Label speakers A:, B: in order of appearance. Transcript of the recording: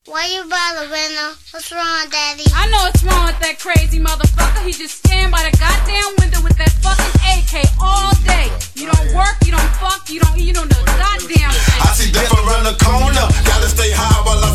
A: Why you bother, Rena? What's wrong, Daddy?
B: I know what's wrong with that crazy motherfucker. He just stand by the goddamn window with that fucking AK all day. You don't work, you don't fuck, you don't eat, you don't do a goddamn thing.
C: I see death around the corner. Gotta stay high while I